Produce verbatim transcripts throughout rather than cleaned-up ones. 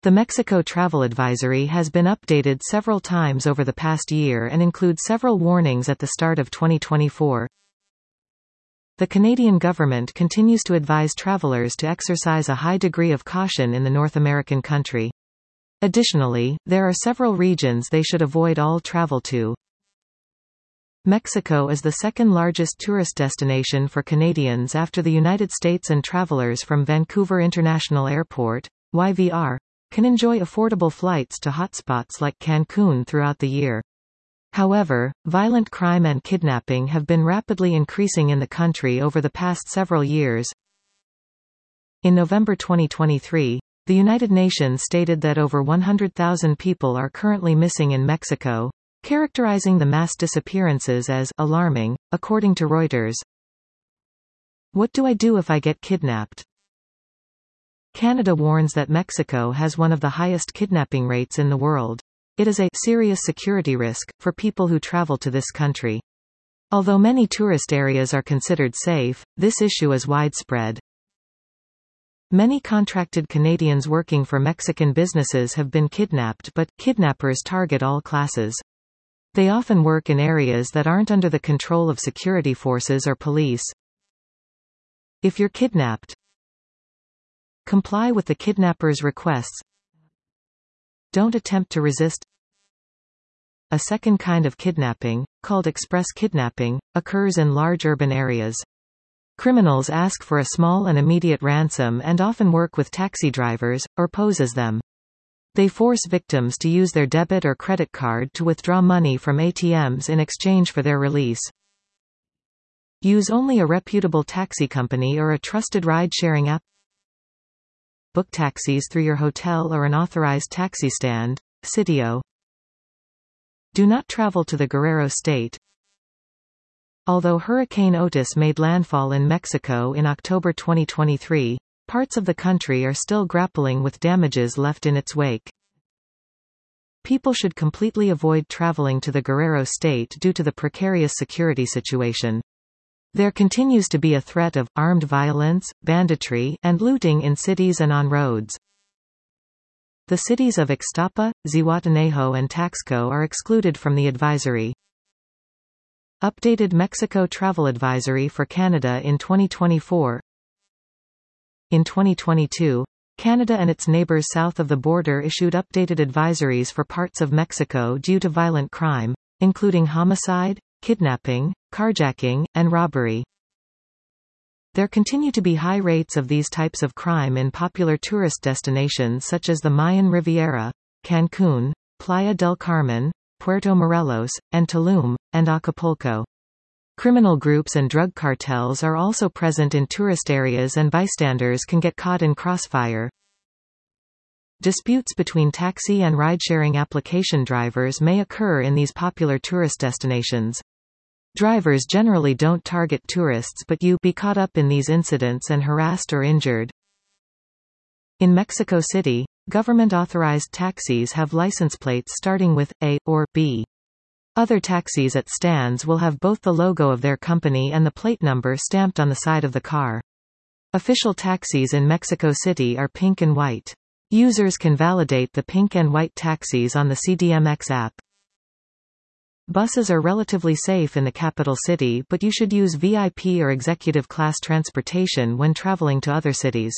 The Mexico Travel Advisory has been updated several times over the past year and includes several warnings at the start of twenty twenty-four. The Canadian government continues to advise travelers to exercise a high degree of caution in the North American country. Additionally, there are several regions they should avoid all travel to. Mexico is the second largest tourist destination for Canadians after the United States, and travelers from Vancouver International Airport, Y V R, can enjoy affordable flights to hotspots like Cancun throughout the year. However, violent crime and kidnapping have been rapidly increasing in the country over the past several years. In November twenty twenty-three, the United Nations stated that over one hundred thousand people are currently missing in Mexico, characterizing the mass disappearances as alarming, according to Reuters. What do I do if I get kidnapped? Canada warns that Mexico has one of the highest kidnapping rates in the world. It is a serious security risk for people who travel to this country. Although many tourist areas are considered safe, this issue is widespread. Many contracted Canadians working for Mexican businesses have been kidnapped, but kidnappers target all classes. They often work in areas that aren't under the control of security forces or police. If you're kidnapped, comply with the kidnapper's requests. Don't attempt to resist. A second kind of kidnapping, called express kidnapping, occurs in large urban areas. Criminals ask for a small and immediate ransom and often work with taxi drivers, or pose as them. They force victims to use their debit or credit card to withdraw money from A T Ms in exchange for their release. Use only a reputable taxi company or a trusted ride-sharing app. Book taxis through your hotel or an authorized taxi stand, Sitio. Do not travel to the Guerrero State. Although Hurricane Otis made landfall in Mexico in October twenty twenty-three, parts of the country are still grappling with damages left in its wake. People should completely avoid traveling to the Guerrero State due to the precarious security situation. There continues to be a threat of armed violence, banditry, and looting in cities and on roads. The cities of Ixtapa, Zihuatanejo and Taxco are excluded from the advisory. Updated Mexico Travel Advisory for Canada in twenty twenty-four. In twenty twenty-two, Canada and its neighbors south of the border issued updated advisories for parts of Mexico due to violent crime, including homicide, kidnapping, carjacking, and robbery. There continue to be high rates of these types of crime in popular tourist destinations such as the Mayan Riviera, Cancun, Playa del Carmen, Puerto Morelos, and Tulum, and Acapulco. Criminal groups and drug cartels are also present in tourist areas, and bystanders can get caught in crossfire. Disputes between taxi and ride-sharing application drivers may occur in these popular tourist destinations. Drivers generally don't target tourists, but you be caught up in these incidents and harassed or injured. In Mexico City, government-authorized taxis have license plates starting with A or B. Other taxis at stands will have both the logo of their company and the plate number stamped on the side of the car. Official taxis in Mexico City are pink and white. Users can validate the pink and white taxis on the C D M X app. Buses are relatively safe in the capital city, but you should use V I P or executive class transportation when traveling to other cities.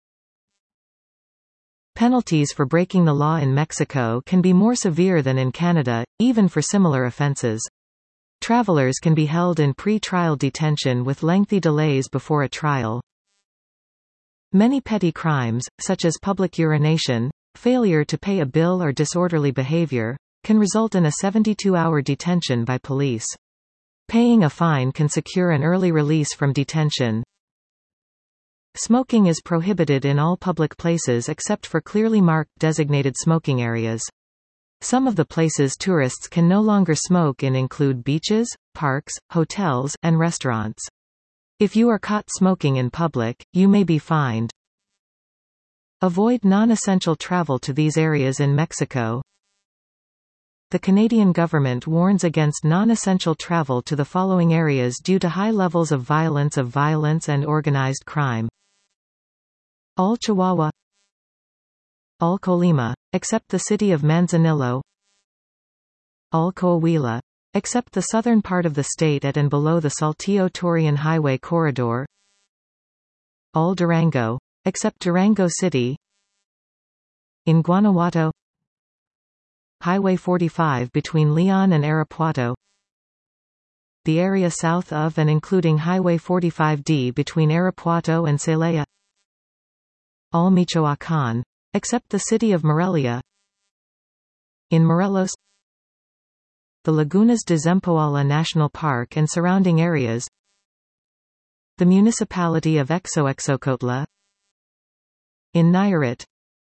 Penalties for breaking the law in Mexico can be more severe than in Canada, even for similar offenses. Travelers can be held in pre-trial detention with lengthy delays before a trial. Many petty crimes, such as public urination, failure to pay a bill or disorderly behavior, can result in a seventy-two hour detention by police. Paying a fine can secure an early release from detention. Smoking is prohibited in all public places except for clearly marked designated smoking areas. Some of the places tourists can no longer smoke in include beaches, parks, hotels, and restaurants. If you are caught smoking in public, you may be fined. Avoid non-essential travel to these areas in Mexico. The Canadian government warns against non-essential travel to the following areas due to high levels of violence of violence and organized crime. All Chihuahua, all Colima, except the city of Manzanillo, all Coahuila, except the southern part of the state at and below the Saltillo-Torreon Highway corridor, all Durango, except Durango City, in Guanajuato, Highway forty-five between Leon and Irapuato, the area south of and including Highway forty-five D between Irapuato and Celaya, all Michoacán, except the city of Morelia, in Morelos, the Lagunas de Zempoala National Park and surrounding areas, the municipality of Exo-Exocotla, in Nayarit,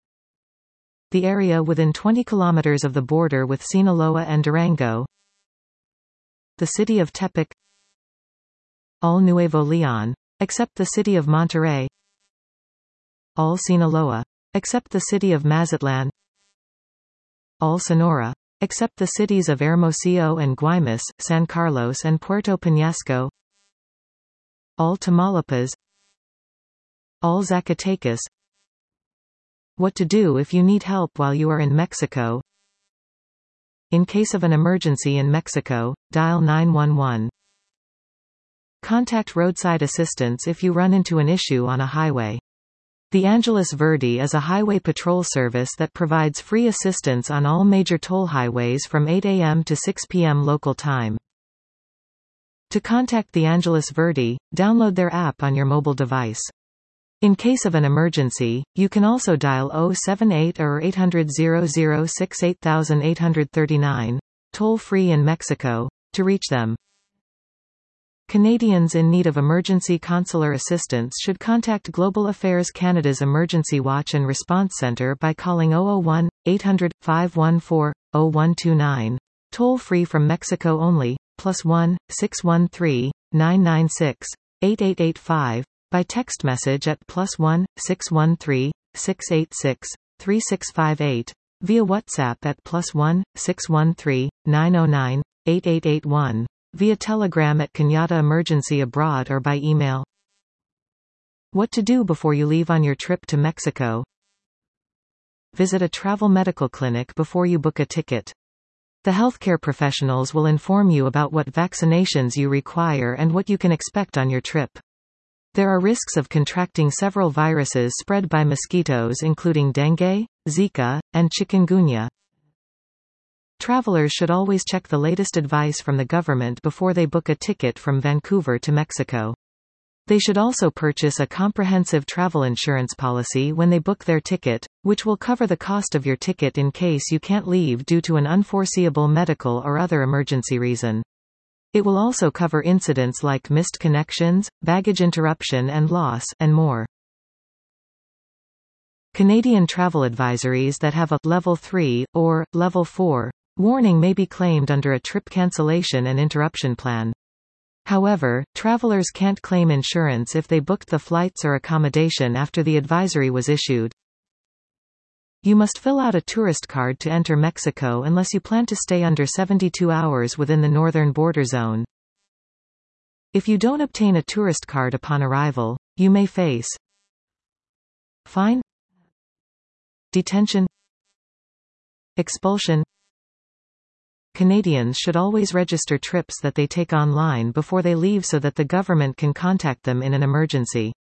the area within twenty kilometers of the border with Sinaloa and Durango, the city of Tepic, all Nuevo Leon, except the city of Monterrey, all Sinaloa, except the city of Mazatlan, all Sonora, except the cities of Hermosillo and Guaymas, San Carlos and Puerto Peñasco, all Tamaulipas, all Zacatecas. What to do if you need help while you are in Mexico. In case of an emergency in Mexico, dial nine one one. Contact roadside assistance if you run into an issue on a highway. The Angeles Verde is a highway patrol service that provides free assistance on all major toll highways from eight A M to six P M local time. To contact the Angeles Verde, download their app on your mobile device. In case of an emergency, you can also dial zero seven eight or eight hundred zero zero six eight eight three nine, toll-free in Mexico, to reach them. Canadians in need of emergency consular assistance should contact Global Affairs Canada's Emergency Watch and Response Centre by calling zero zero one, eight hundred, five one four, zero one two nine, toll-free from Mexico only, plus one, six one three, nine nine six, eight eight eight five, by text message at plus one, six one three, six eight six, three six five eight, via WhatsApp at plus one, six one three, nine zero nine, eight eight eight one, via Telegram at Kenyatta Emergency Abroad or by email. What to do before you leave on your trip to Mexico. Visit a travel medical clinic before you book a ticket. The healthcare professionals will inform you about what vaccinations you require and what you can expect on your trip. There are risks of contracting several viruses spread by mosquitoes including dengue, Zika, and chikungunya. Travelers should always check the latest advice from the government before they book a ticket from Vancouver to Mexico. They should also purchase a comprehensive travel insurance policy when they book their ticket, which will cover the cost of your ticket in case you can't leave due to an unforeseeable medical or other emergency reason. It will also cover incidents like missed connections, baggage interruption and loss, and more. Canadian travel advisories that have a Level three, or Level four, warning may be claimed under a trip cancellation and interruption plan. However, travelers can't claim insurance if they booked the flights or accommodation after the advisory was issued. You must fill out a tourist card to enter Mexico unless you plan to stay under seventy-two hours within the northern border zone. If you don't obtain a tourist card upon arrival, you may face fine, detention, expulsion. Canadians should always register trips that they take online before they leave so that the government can contact them in an emergency.